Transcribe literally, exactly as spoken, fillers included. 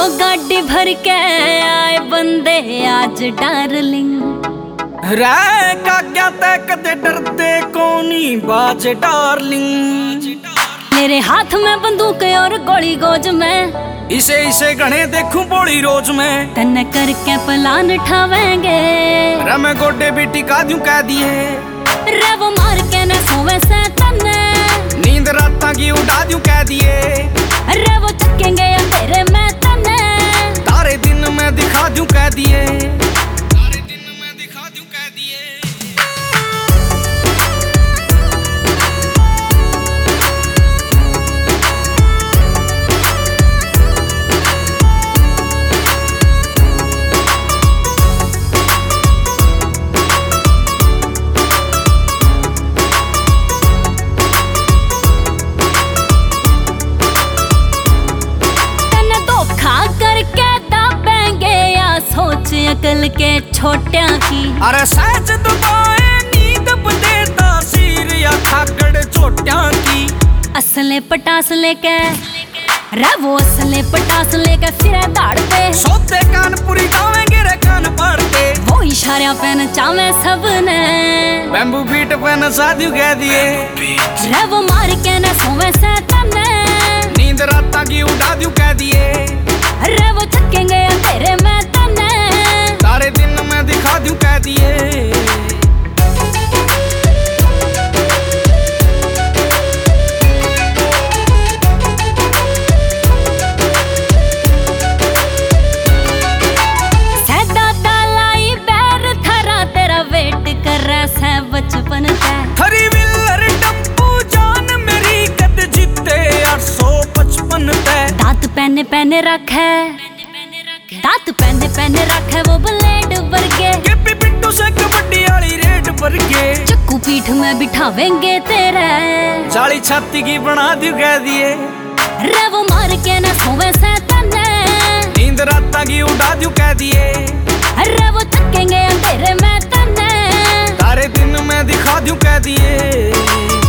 गाड़ी भर के आए बंदे आज डार्लिंग। रे का क्या तय कदे डरते कोनी बाज डार्लिंग। मेरे हाथ में बंदूक और गोली गोज में, इसे इसे गणे देखूं बोली रोज में। तन करके प्लान ठावेंगे, रे मैं गोडे भी टिका दूं कह दिए। रे वो मार के न सोवे से तन्ने, नींद रात की उड़ा दूं कह दिए। रे वो चकेंगे अंधेरे में तन्ने, तारे दिन में दिखा दूं कह दिए। तारे दिन में दिखा दूं कह दिए। अकल के छोटिया की अरे सहज दुबाए नींद बदे तासीर या खाकड़ छोटिया की। असले पटास लेके रे वो असले पटास लेके फिर दाड़ पे सोते कान पूरी गावेंगे रे कान पड़ते। वो इशारा पे नचावे सबने, बैम्बू बीट पे नचा दूं कह दिए। रे वो मार के न सोवे से तन्ने, नींद रात की उड़ा दूं कह दिए। रे वो थकेंगे अंधेरे में तन्ने, तारे दिन में दिखा दूं कह दिए। सदा दालाई बैर थरा तेरा वेट कर रहा है बचपन का। थरी विलर टप्पू जान मेरी कद जीते आठ सौ पचपन पे। दांत पहने पहने रखे, दांत पहने पहने रखे वो ब्लेड वर्गे। गेपी पिट्टू से कबड्डी वाली रेड वर्गे। चक्कू पीठ में बिठावेंगे तेरे, चाली छाती की बना दूं कह दिए। रे वो मार के न सोवे से तन्ने, नींद रात की उड़ा दूं कह दिए। रे वो थकेंगे अंधेरे में तन्ने, तारे दिन में दिखा दूं कह दिए।